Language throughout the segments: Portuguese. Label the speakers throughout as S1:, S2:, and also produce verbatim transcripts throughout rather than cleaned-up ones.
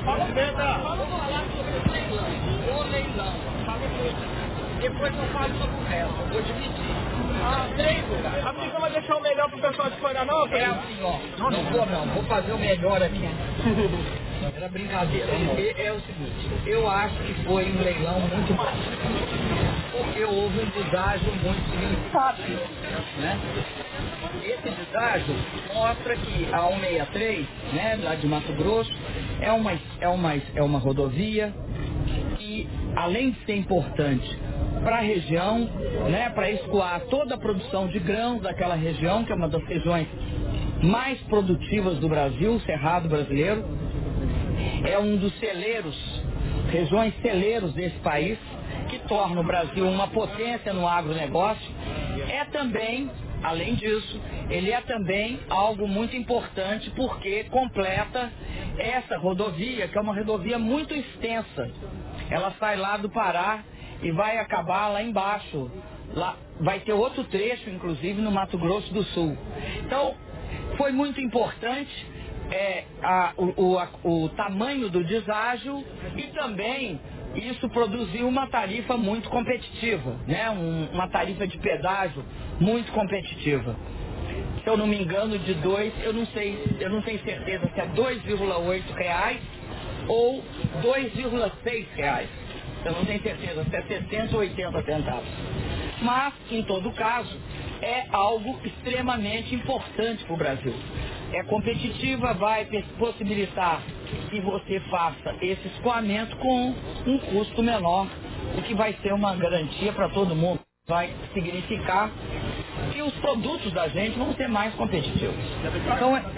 S1: Vamos falar sobre o leilão. O leilão. Depois eu falo sobre o resto. Eu vou dividir. Ah, três lugares.
S2: A pessoa vai deixar o melhor pro pessoal de Florianópolis?
S1: É assim, ó. Não vou não. Vou fazer o melhor aqui. Era brincadeira. É, é o seguinte. Eu acho que foi um leilão muito mágico. Porque houve um deságio muito significativo. Né? Esse deságio mostra que a cento e sessenta e três, né, lá de Mato Grosso, é uma, é uma, é uma rodovia que, além de ser importante para a região, né, para escoar toda a produção de grãos daquela região, que é uma das regiões mais produtivas do Brasil, o Cerrado brasileiro, é um dos celeiros, regiões celeiros desse país, que torna o Brasil uma potência no agronegócio. É também, além disso, ele é também algo muito importante porque completa essa rodovia, que é uma rodovia muito extensa. Ela sai lá do Pará e vai acabar lá embaixo. Lá vai ter outro trecho, inclusive, no Mato Grosso do Sul. Então, foi muito importante é, a, o, o, a, o tamanho do deságio e também isso produziu uma tarifa muito competitiva, né? Um, uma tarifa de pedágio muito competitiva. Se eu não me engano, de dois, eu não sei, eu não tenho certeza se é dois vírgula oito reais ou dois vírgula seis reais. Eu não tenho certeza se é sessenta ou oitenta centavos. Mas, em todo caso, é algo extremamente importante para o Brasil. É competitiva, vai possibilitar que você faça esse escoamento com um custo menor, o que vai ser uma garantia para todo mundo. Vai significar que os produtos da gente vão ser mais competitivos. Então, é,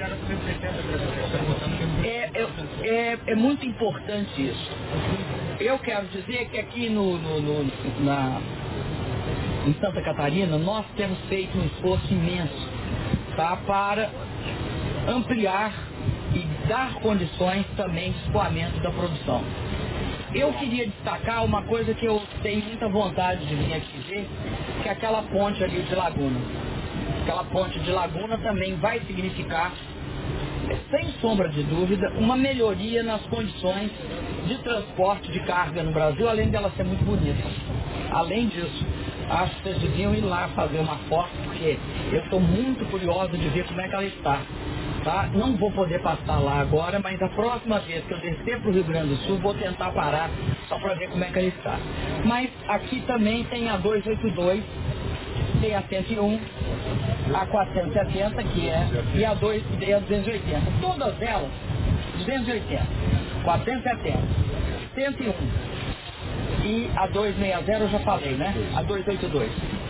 S1: é, é, é, é muito importante isso. Eu quero dizer que aqui no, no, no, na, em Santa Catarina, nós temos feito um esforço imenso, tá, para ampliar e dar condições também de escoamento da produção. Eu queria destacar uma coisa que eu tenho muita vontade de vir aqui ver, que é aquela ponte ali de Laguna. Aquela ponte de Laguna também vai significar, sem sombra de dúvida, uma melhoria nas condições de transporte de carga no Brasil, além dela ser muito bonita. Além disso, acho que vocês deviam ir lá fazer uma foto, porque eu estou muito curioso de ver como é que ela está. Tá? Não vou poder passar lá agora, mas a próxima vez que eu descer para o Rio Grande do Sul, vou tentar parar só para ver como é que ela está. Mas aqui também tem a duzentos e oitenta e dois, tem a cento e um, a quatrocentos e setenta, que é, e a, dois, e a duzentos e oitenta. Todas elas, duzentos e oitenta, quatrocentos e setenta, cento e um e a duzentos e sessenta eu já falei, né? A duzentos e oitenta e dois.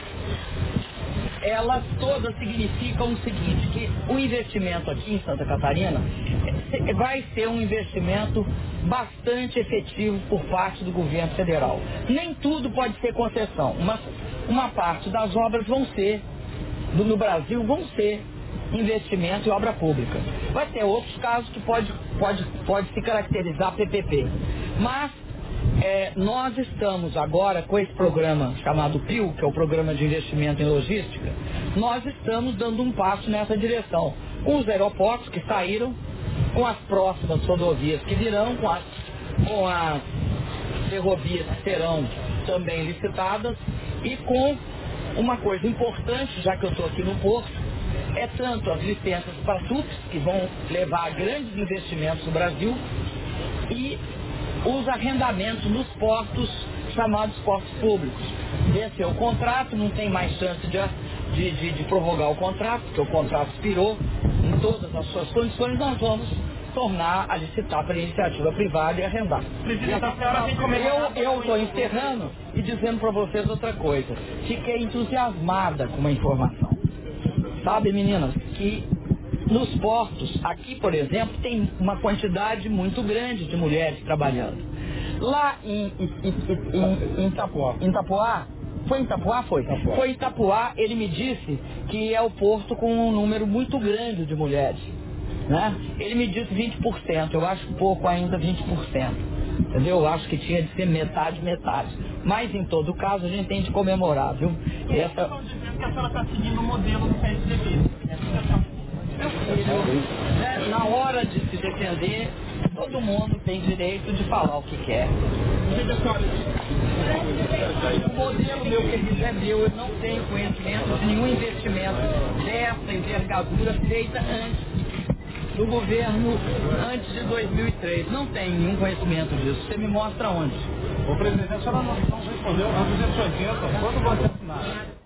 S1: Elas todas significam o seguinte, que o investimento aqui em Santa Catarina vai ser um investimento bastante efetivo por parte do governo federal. Nem tudo pode ser concessão, mas uma parte das obras vão ser, do, no Brasil, vão ser investimento em obra pública. Vai ter outros casos que pode, pode, pode se caracterizar P P P. Mas É, nós estamos agora com esse programa chamado P I L, que é o Programa de Investimento em Logística, nós estamos dando um passo nessa direção. Com os aeroportos que saíram, com as próximas rodovias que virão, com as, com as ferrovias que serão também licitadas e com uma coisa importante, já que eu estou aqui no Porto, é tanto as licenças para T U Ps, que vão levar a grandes investimentos no Brasil, e os arrendamentos nos portos, chamados portos públicos. Venceu o contrato, não tem mais chance de, de, de, de prorrogar o contrato, porque o contrato expirou em todas as suas condições, nós vamos tornar a licitar para a iniciativa privada e arrendar. Eu estou encerrando e dizendo para vocês outra coisa. Fiquei entusiasmada com uma informação. Sabe, meninas, que nos portos, aqui, por exemplo, tem uma quantidade muito grande de mulheres trabalhando. Lá em, em, em, em, em, Itapuá. em Itapuá, foi em Itapuá? Foi. Itapuá. Foi em Itapuá, ele me disse que é o porto com um número muito grande de mulheres. Né? Ele me disse vinte por cento, eu acho pouco ainda vinte por cento. Entendeu? Eu acho que tinha de ser metade, metade. Mas, em todo caso, a gente tem de comemorar, viu? E essa...
S2: que a senhora está seguindo o modelo do P S D B.
S1: meu filho, né, na hora de se defender, todo mundo tem direito de falar o que quer. O modelo, meu querido, é meu. Eu não tenho conhecimento de nenhum investimento dessa envergadura feita antes do governo, antes de dois mil e três. Não tenho nenhum conhecimento disso. Você me mostra onde?
S2: O presidente, a senhora não, não respondeu a duzentos e oitenta. Quando vai assinar?